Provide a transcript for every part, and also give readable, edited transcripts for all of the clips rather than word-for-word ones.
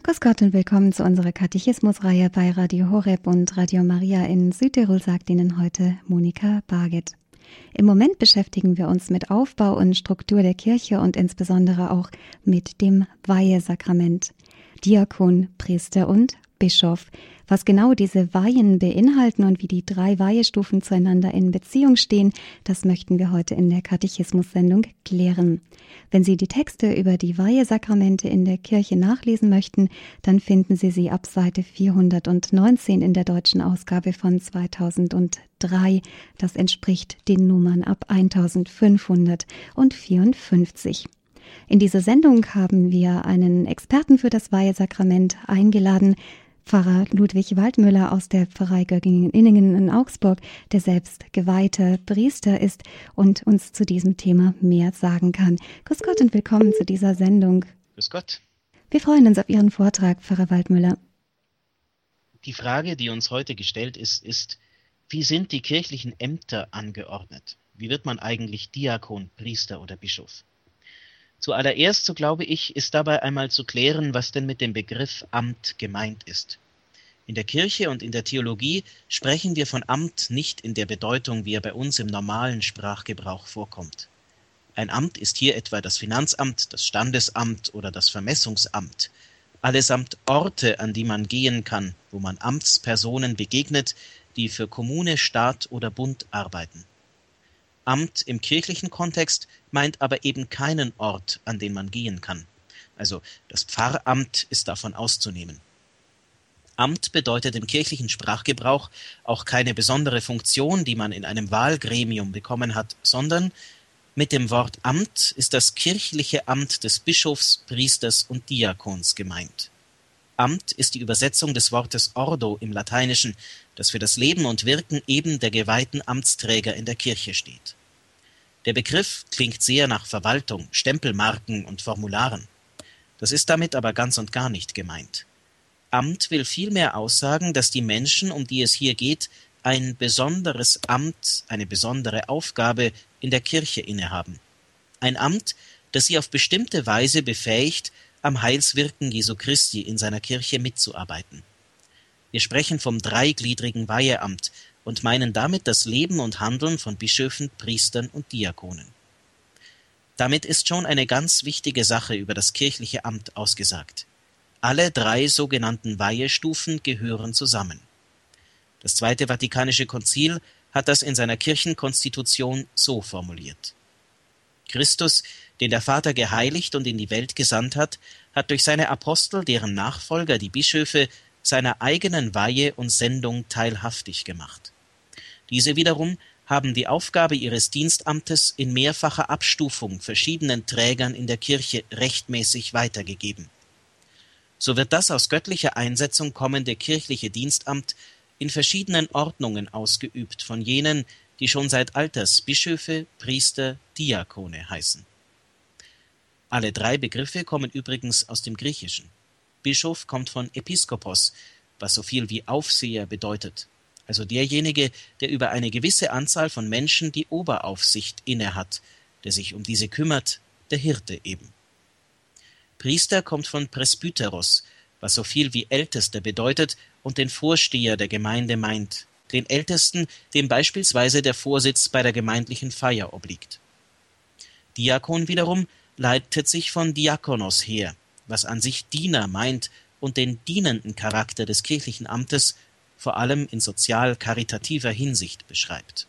Grüß Gott und willkommen zu unserer Katechismusreihe bei Radio Horeb und Radio Maria in Südtirol, sagt Ihnen heute Monika Barget. Im Moment beschäftigen wir uns mit Aufbau und Struktur der Kirche und insbesondere auch mit dem Weihesakrament. Diakon, Priester und Bischof. Was genau diese Weihen beinhalten und wie die 3 Weihestufen zueinander in Beziehung stehen, das möchten wir heute in der Katechismus-Sendung klären. Wenn Sie die Texte über die Weihesakramente in der Kirche nachlesen möchten, dann finden Sie sie ab Seite 419 in der deutschen Ausgabe von 2003. Das entspricht den Nummern ab 1554. In dieser Sendung haben wir einen Experten für das Weihesakrament eingeladen, Pfarrer Ludwig Waldmüller aus der Pfarrei Göggingen-Inningen in Augsburg, der selbst geweihter Priester ist und uns zu diesem Thema mehr sagen kann. Grüß Gott und willkommen zu dieser Sendung. Grüß Gott. Wir freuen uns auf Ihren Vortrag, Pfarrer Waldmüller. Die Frage, die uns heute gestellt ist, wie sind die kirchlichen Ämter angeordnet? Wie wird man eigentlich Diakon, Priester oder Bischof? Zuallererst, so glaube ich, ist dabei einmal zu klären, was denn mit dem Begriff Amt gemeint ist. In der Kirche und in der Theologie sprechen wir von Amt nicht in der Bedeutung, wie er bei uns im normalen Sprachgebrauch vorkommt. Ein Amt ist hier etwa das Finanzamt, das Standesamt oder das Vermessungsamt. Allesamt Orte, an die man gehen kann, wo man Amtspersonen begegnet, die für Kommune, Staat oder Bund arbeiten. Amt im kirchlichen Kontext meint aber eben keinen Ort, an den man gehen kann. Also das Pfarramt ist davon auszunehmen. Amt bedeutet im kirchlichen Sprachgebrauch auch keine besondere Funktion, die man in einem Wahlgremium bekommen hat, sondern mit dem Wort Amt ist das kirchliche Amt des Bischofs, Priesters und Diakons gemeint. Amt ist die Übersetzung des Wortes Ordo im Lateinischen, das für das Leben und Wirken eben der geweihten Amtsträger in der Kirche steht. Der Begriff klingt sehr nach Verwaltung, Stempelmarken und Formularen. Das ist damit aber ganz und gar nicht gemeint. Amt will vielmehr aussagen, dass die Menschen, um die es hier geht, ein besonderes Amt, eine besondere Aufgabe in der Kirche innehaben. Ein Amt, das sie auf bestimmte Weise befähigt, am Heilswirken Jesu Christi in seiner Kirche mitzuarbeiten. Wir sprechen vom dreigliedrigen Weiheamt und meinen damit das Leben und Handeln von Bischöfen, Priestern und Diakonen. Damit ist schon eine ganz wichtige Sache über das kirchliche Amt ausgesagt. Alle 3 sogenannten Weihestufen gehören zusammen. Das Zweite Vatikanische Konzil hat das in seiner Kirchenkonstitution so formuliert. Christus, den der Vater geheiligt und in die Welt gesandt hat, hat durch seine Apostel, deren Nachfolger, die Bischöfe, seiner eigenen Weihe und Sendung teilhaftig gemacht. Diese wiederum haben die Aufgabe ihres Dienstamtes in mehrfacher Abstufung verschiedenen Trägern in der Kirche rechtmäßig weitergegeben. So wird das aus göttlicher Einsetzung kommende kirchliche Dienstamt in verschiedenen Ordnungen ausgeübt von jenen, die schon seit Alters Bischöfe, Priester, Diakone heißen. Alle 3 Begriffe kommen übrigens aus dem Griechischen. Bischof kommt von Episkopos, was so viel wie Aufseher bedeutet, also derjenige, der über eine gewisse Anzahl von Menschen die Oberaufsicht innehat, der sich um diese kümmert, der Hirte eben. Priester kommt von Presbyteros, was so viel wie Ältester bedeutet und den Vorsteher der Gemeinde meint, den Ältesten, dem beispielsweise der Vorsitz bei der gemeindlichen Feier obliegt. Diakon wiederum leitet sich von Diakonos her, was an sich Diener meint und den dienenden Charakter des kirchlichen Amtes vor allem in sozial-karitativer Hinsicht beschreibt.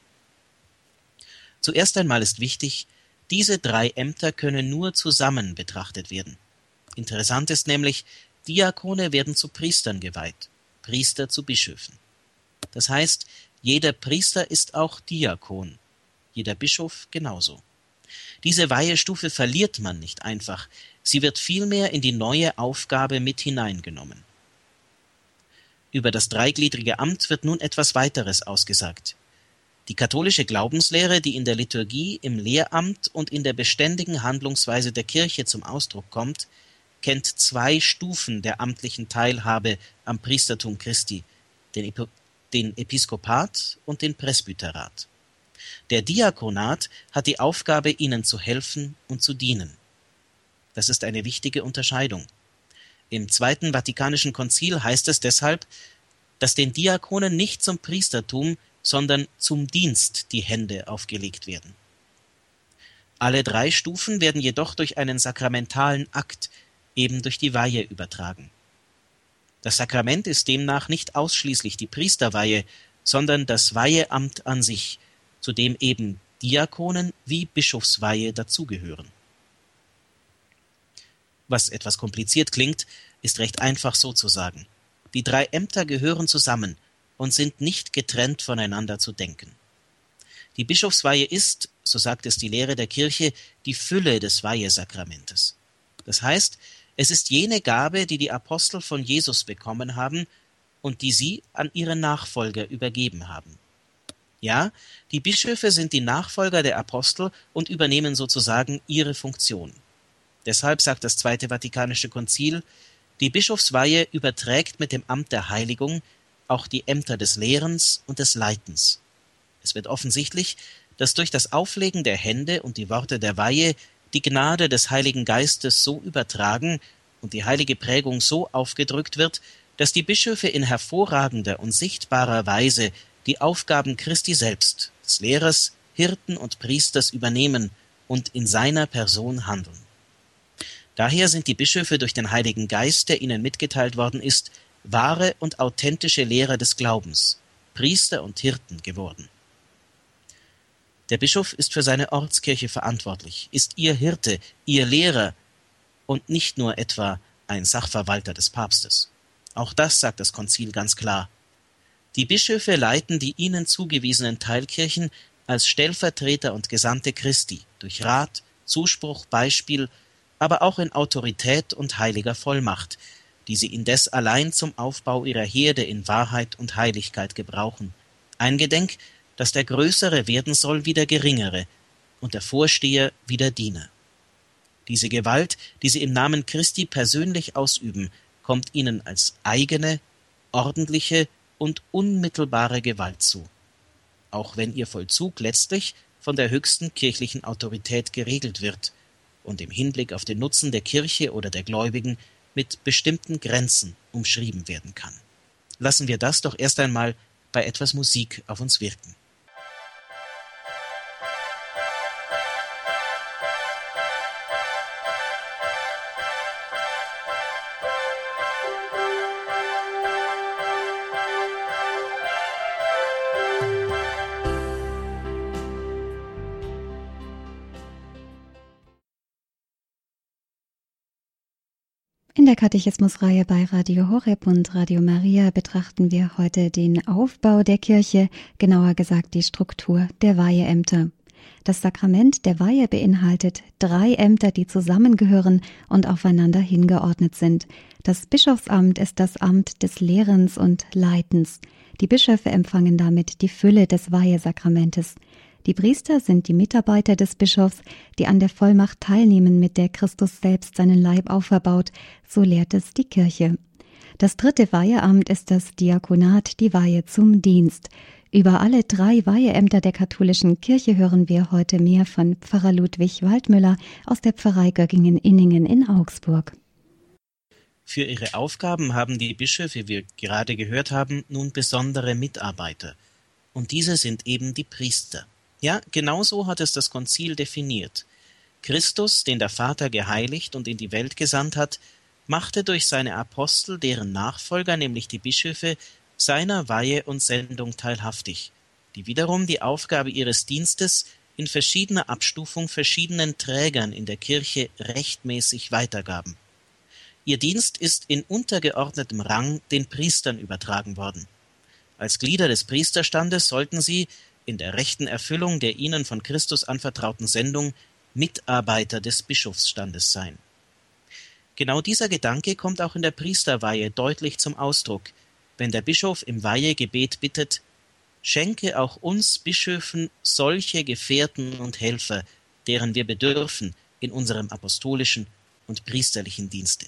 Zuerst einmal ist wichtig, diese 3 Ämter können nur zusammen betrachtet werden. Interessant ist nämlich, Diakone werden zu Priestern geweiht, Priester zu Bischöfen. Das heißt, jeder Priester ist auch Diakon, jeder Bischof genauso. Diese Weihestufe verliert man nicht einfach, sie wird vielmehr in die neue Aufgabe mit hineingenommen. Über das dreigliedrige Amt wird nun etwas weiteres ausgesagt. Die katholische Glaubenslehre, die in der Liturgie, im Lehramt und in der beständigen Handlungsweise der Kirche zum Ausdruck kommt, kennt 2 Stufen der amtlichen Teilhabe am Priestertum Christi, den Episkopat und den Presbyterat. Der Diakonat hat die Aufgabe, ihnen zu helfen und zu dienen. Das ist eine wichtige Unterscheidung. Im Zweiten Vatikanischen Konzil heißt es deshalb, dass den Diakonen nicht zum Priestertum, sondern zum Dienst die Hände aufgelegt werden. Alle 3 Stufen werden jedoch durch einen sakramentalen Akt, eben durch die Weihe, übertragen. Das Sakrament ist demnach nicht ausschließlich die Priesterweihe, sondern das Weiheamt an sich, zu dem eben Diakonen wie Bischofsweihe dazugehören. Was etwas kompliziert klingt, ist recht einfach so zu sagen. Die 3 Ämter gehören zusammen und sind nicht getrennt voneinander zu denken. Die Bischofsweihe ist, so sagt es die Lehre der Kirche, die Fülle des Weihesakramentes. Das heißt, es ist jene Gabe, die die Apostel von Jesus bekommen haben und die sie an ihre Nachfolger übergeben haben. Ja, die Bischöfe sind die Nachfolger der Apostel und übernehmen sozusagen ihre Funktion. Deshalb sagt das Zweite Vatikanische Konzil, die Bischofsweihe überträgt mit dem Amt der Heiligung auch die Ämter des Lehrens und des Leitens. Es wird offensichtlich, dass durch das Auflegen der Hände und die Worte der Weihe die Gnade des Heiligen Geistes so übertragen und die heilige Prägung so aufgedrückt wird, dass die Bischöfe in hervorragender und sichtbarer Weise die Aufgaben Christi selbst, des Lehrers, Hirten und Priesters übernehmen und in seiner Person handeln. Daher sind die Bischöfe durch den Heiligen Geist, der ihnen mitgeteilt worden ist, wahre und authentische Lehrer des Glaubens, Priester und Hirten geworden. Der Bischof ist für seine Ortskirche verantwortlich, ist ihr Hirte, ihr Lehrer und nicht nur etwa ein Sachverwalter des Papstes. Auch das sagt das Konzil ganz klar. Die Bischöfe leiten die ihnen zugewiesenen Teilkirchen als Stellvertreter und Gesandte Christi durch Rat, Zuspruch, Beispiel, aber auch in Autorität und heiliger Vollmacht, die sie indes allein zum Aufbau ihrer Herde in Wahrheit und Heiligkeit gebrauchen. Eingedenk, dass der Größere werden soll wie der Geringere und der Vorsteher wie der Diener. Diese Gewalt, die sie im Namen Christi persönlich ausüben, kommt ihnen als eigene, ordentliche und unmittelbare Gewalt zu, auch wenn ihr Vollzug letztlich von der höchsten kirchlichen Autorität geregelt wird und im Hinblick auf den Nutzen der Kirche oder der Gläubigen mit bestimmten Grenzen umschrieben werden kann. Lassen wir das doch erst einmal bei etwas Musik auf uns wirken. In der Katechismusreihe bei Radio Horeb und Radio Maria betrachten wir heute den Aufbau der Kirche, genauer gesagt die Struktur der Weiheämter. Das Sakrament der Weihe beinhaltet 3 Ämter, die zusammengehören und aufeinander hingeordnet sind. Das Bischofsamt ist das Amt des Lehrens und Leitens. Die Bischöfe empfangen damit die Fülle des Weihesakramentes. Die Priester sind die Mitarbeiter des Bischofs, die an der Vollmacht teilnehmen, mit der Christus selbst seinen Leib auferbaut, so lehrt es die Kirche. Das 3. Weiheamt ist das Diakonat, die Weihe zum Dienst. Über alle 3 Weiheämter der katholischen Kirche hören wir heute mehr von Pfarrer Ludwig Waldmüller aus der Pfarrei Göggingen-Inningen in Augsburg. Für ihre Aufgaben haben die Bischöfe, wie wir gerade gehört haben, nun besondere Mitarbeiter. Und diese sind eben die Priester. Ja, genauso hat es das Konzil definiert. Christus, den der Vater geheiligt und in die Welt gesandt hat, machte durch seine Apostel, deren Nachfolger, nämlich die Bischöfe, seiner Weihe und Sendung teilhaftig, die wiederum die Aufgabe ihres Dienstes in verschiedener Abstufung verschiedenen Trägern in der Kirche rechtmäßig weitergaben. Ihr Dienst ist in untergeordnetem Rang den Priestern übertragen worden. Als Glieder des Priesterstandes sollten sie in der rechten Erfüllung der ihnen von Christus anvertrauten Sendung Mitarbeiter des Bischofsstandes sein. Genau dieser Gedanke kommt auch in der Priesterweihe deutlich zum Ausdruck, wenn der Bischof im Weihegebet bittet: Schenke auch uns Bischöfen solche Gefährten und Helfer, deren wir bedürfen in unserem apostolischen und priesterlichen Dienste.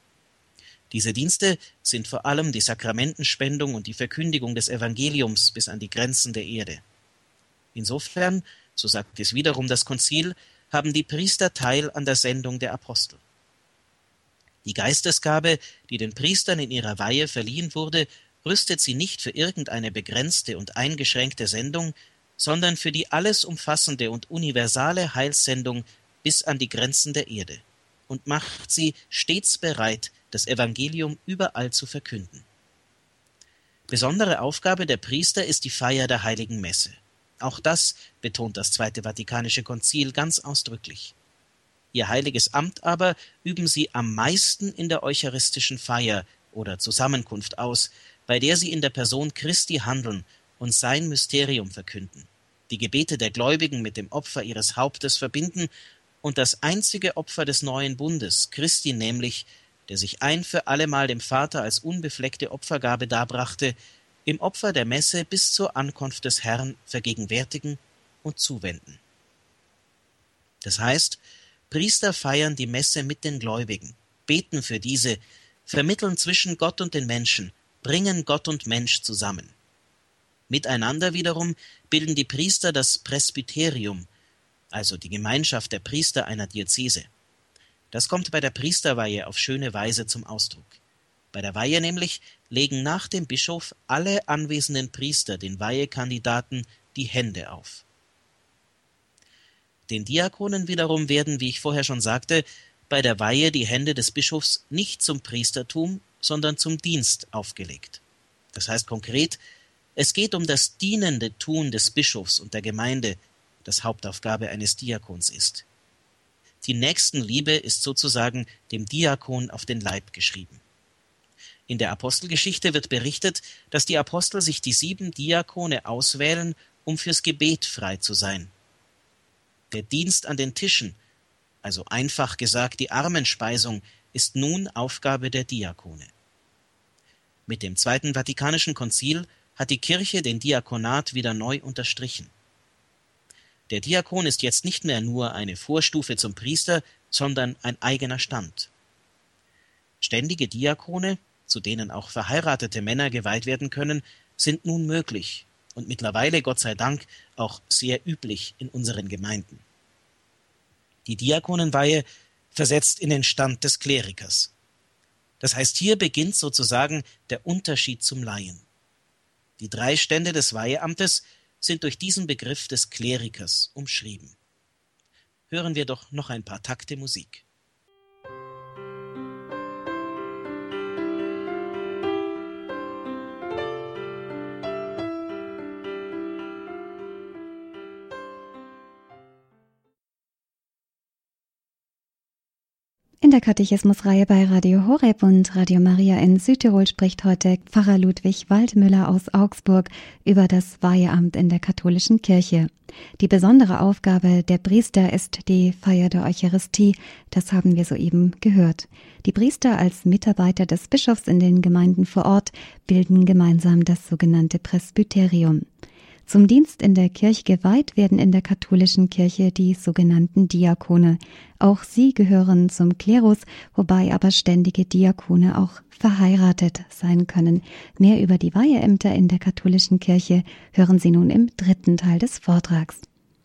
Diese Dienste sind vor allem die Sakramentenspendung und die Verkündigung des Evangeliums bis an die Grenzen der Erde. Insofern, so sagt es wiederum das Konzil, haben die Priester Teil an der Sendung der Apostel. Die Geistesgabe, die den Priestern in ihrer Weihe verliehen wurde, rüstet sie nicht für irgendeine begrenzte und eingeschränkte Sendung, sondern für die alles umfassende und universale Heilssendung bis an die Grenzen der Erde und macht sie stets bereit, das Evangelium überall zu verkünden. Besondere Aufgabe der Priester ist die Feier der Heiligen Messe. Auch das betont das Zweite Vatikanische Konzil ganz ausdrücklich. Ihr heiliges Amt aber üben sie am meisten in der eucharistischen Feier oder Zusammenkunft aus, bei der sie in der Person Christi handeln und sein Mysterium verkünden, die Gebete der Gläubigen mit dem Opfer ihres Hauptes verbinden und das einzige Opfer des neuen Bundes, Christi nämlich, der sich ein für allemal dem Vater als unbefleckte Opfergabe darbrachte, im Opfer der Messe bis zur Ankunft des Herrn vergegenwärtigen und zuwenden. Das heißt, Priester feiern die Messe mit den Gläubigen, beten für diese, vermitteln zwischen Gott und den Menschen, bringen Gott und Mensch zusammen. Miteinander wiederum bilden die Priester das Presbyterium, also die Gemeinschaft der Priester einer Diözese. Das kommt bei der Priesterweihe auf schöne Weise zum Ausdruck. Bei der Weihe nämlich legen nach dem Bischof alle anwesenden Priester den Weihekandidaten die Hände auf. Den Diakonen wiederum werden, wie ich vorher schon sagte, bei der Weihe die Hände des Bischofs nicht zum Priestertum, sondern zum Dienst aufgelegt. Das heißt konkret, es geht um das dienende Tun des Bischofs und der Gemeinde, das Hauptaufgabe eines Diakons ist. Die Nächstenliebe ist sozusagen dem Diakon auf den Leib geschrieben. In der Apostelgeschichte wird berichtet, dass die Apostel sich die 7 Diakone auswählen, um fürs Gebet frei zu sein. Der Dienst an den Tischen, also einfach gesagt die Armenspeisung, ist nun Aufgabe der Diakone. Mit dem Zweiten Vatikanischen Konzil hat die Kirche den Diakonat wieder neu unterstrichen. Der Diakon ist jetzt nicht mehr nur eine Vorstufe zum Priester, sondern ein eigener Stand. Ständige Diakone, zu denen auch verheiratete Männer geweiht werden können, sind nun möglich und mittlerweile, Gott sei Dank, auch sehr üblich in unseren Gemeinden. Die Diakonenweihe versetzt in den Stand des Klerikers. Das heißt, hier beginnt sozusagen der Unterschied zum Laien. Die 3 Stände des Weiheamtes sind durch diesen Begriff des Klerikers umschrieben. Hören wir doch noch ein paar Takte Musik. In der Katechismusreihe bei Radio Horeb und Radio Maria in Südtirol spricht heute Pfarrer Ludwig Waldmüller aus Augsburg über das Weiheamt in der katholischen Kirche. Die besondere Aufgabe der Priester ist die Feier der Eucharistie, das haben wir soeben gehört. Die Priester als Mitarbeiter des Bischofs in den Gemeinden vor Ort bilden gemeinsam das sogenannte Presbyterium. Zum Dienst in der Kirche geweiht werden in der katholischen Kirche die sogenannten Diakone. Auch sie gehören zum Klerus, wobei aber ständige Diakone auch verheiratet sein können. Mehr über die Weiheämter in der katholischen Kirche hören Sie nun im 3. Teil des Vortrags.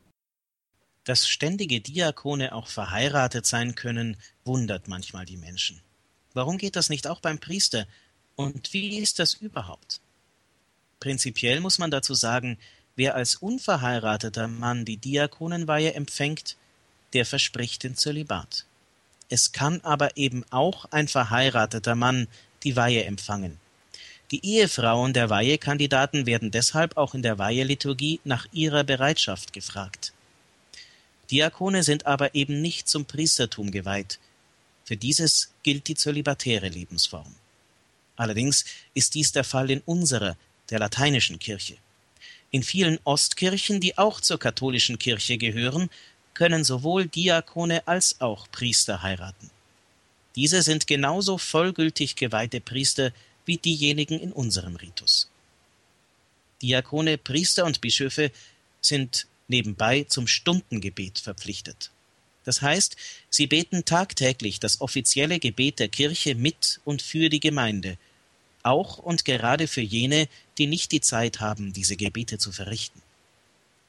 Dass ständige Diakone auch verheiratet sein können, wundert manchmal die Menschen. Warum geht das nicht auch beim Priester? Und wie ist das überhaupt? Prinzipiell muss man dazu sagen, wer als unverheirateter Mann die Diakonenweihe empfängt, der verspricht den Zölibat. Es kann aber eben auch ein verheirateter Mann die Weihe empfangen. Die Ehefrauen der Weihekandidaten werden deshalb auch in der Weiheliturgie nach ihrer Bereitschaft gefragt. Diakone sind aber eben nicht zum Priestertum geweiht. Für dieses gilt die zölibatäre Lebensform. Allerdings ist dies der Fall in unserer, der lateinischen Kirche. In vielen Ostkirchen, die auch zur katholischen Kirche gehören, können sowohl Diakone als auch Priester heiraten. Diese sind genauso vollgültig geweihte Priester wie diejenigen in unserem Ritus. Diakone, Priester und Bischöfe sind nebenbei zum Stundengebet verpflichtet. Das heißt, sie beten tagtäglich das offizielle Gebet der Kirche mit und für die Gemeinde, auch und gerade für jene, die nicht die Zeit haben, diese Gebete zu verrichten.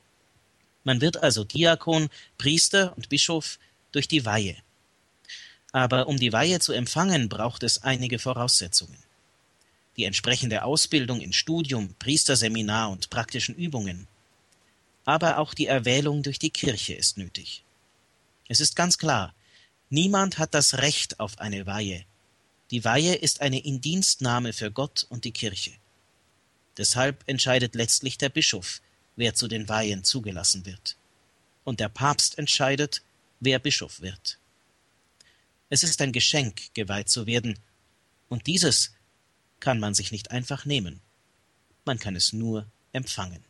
Man wird also Diakon, Priester und Bischof durch die Weihe. Aber um die Weihe zu empfangen, braucht es einige Voraussetzungen. Die entsprechende Ausbildung in Studium, Priesterseminar und praktischen Übungen. Aber auch die Erwählung durch die Kirche ist nötig. Es ist ganz klar, niemand hat das Recht auf eine Weihe. Die Weihe ist eine Indienstnahme für Gott und die Kirche. Deshalb entscheidet letztlich der Bischof, wer zu den Weihen zugelassen wird. Und der Papst entscheidet, wer Bischof wird. Es ist ein Geschenk, geweiht zu werden, und dieses kann man sich nicht einfach nehmen. Man kann es nur empfangen.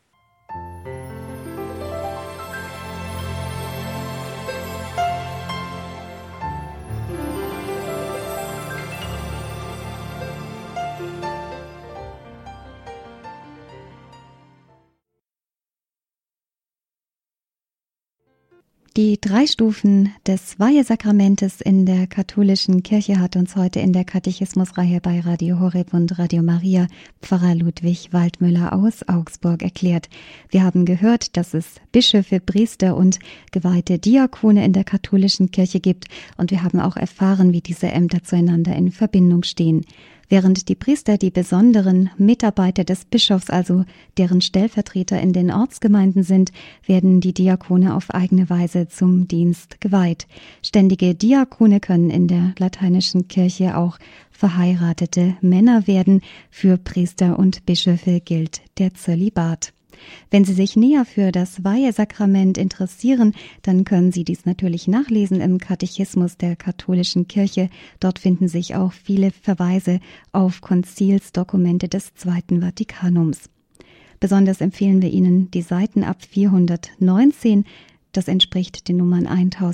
Die 3 Stufen des Weihesakramentes in der katholischen Kirche hat uns heute in der Katechismusreihe bei Radio Horeb und Radio Maria Pfarrer Ludwig Waldmüller aus Augsburg erklärt. Wir haben gehört, dass es Bischöfe, Priester und geweihte Diakone in der katholischen Kirche gibt, und wir haben auch erfahren, wie diese Ämter zueinander in Verbindung stehen. Während die Priester die besonderen Mitarbeiter des Bischofs, also deren Stellvertreter in den Ortsgemeinden sind, werden die Diakone auf eigene Weise zum Dienst geweiht. Ständige Diakone können in der lateinischen Kirche auch verheiratete Männer werden. Für Priester und Bischöfe gilt der Zölibat. Wenn Sie sich näher für das Weihesakrament interessieren, dann können Sie dies natürlich nachlesen im Katechismus der katholischen Kirche. Dort finden sich auch viele Verweise auf Konzilsdokumente des Zweiten Vatikanums. Besonders empfehlen wir Ihnen die Seiten ab 419. Das entspricht den Nummern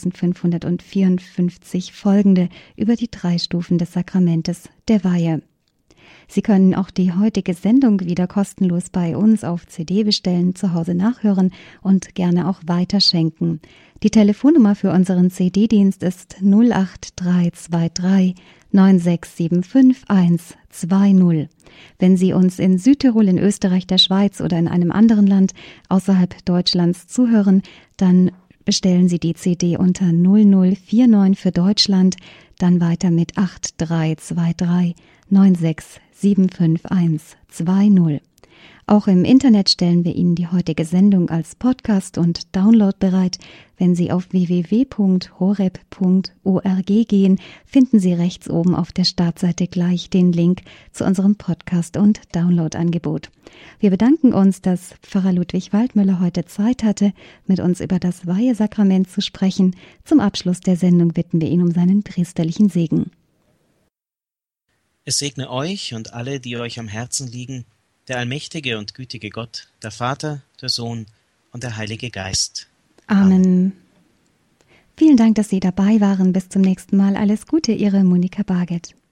1554 folgende über die 3 Stufen des Sakramentes der Weihe. Sie können auch die heutige Sendung wieder kostenlos bei uns auf CD bestellen, zu Hause nachhören und gerne auch weiterschenken. Die Telefonnummer für unseren CD-Dienst ist 08323 9675 120. Wenn Sie uns in Südtirol, in Österreich, der Schweiz oder in einem anderen Land außerhalb Deutschlands zuhören, dann bestellen Sie die CD unter 0049 für Deutschland, dann weiter mit 8323 9675120. Auch im Internet stellen wir Ihnen die heutige Sendung als Podcast und Download bereit. Wenn Sie auf www.horeb.org gehen, finden Sie rechts oben auf der Startseite gleich den Link zu unserem Podcast- und Download-Angebot. Wir bedanken uns, dass Pfarrer Ludwig Waldmüller heute Zeit hatte, mit uns über das Weihesakrament zu sprechen. Zum Abschluss der Sendung bitten wir ihn um seinen priesterlichen Segen. Es segne euch und alle, die euch am Herzen liegen, der allmächtige und gütige Gott, der Vater, der Sohn und der Heilige Geist. Amen. Vielen Dank, dass Sie dabei waren. Bis zum nächsten Mal. Alles Gute, Ihre Monika Barget.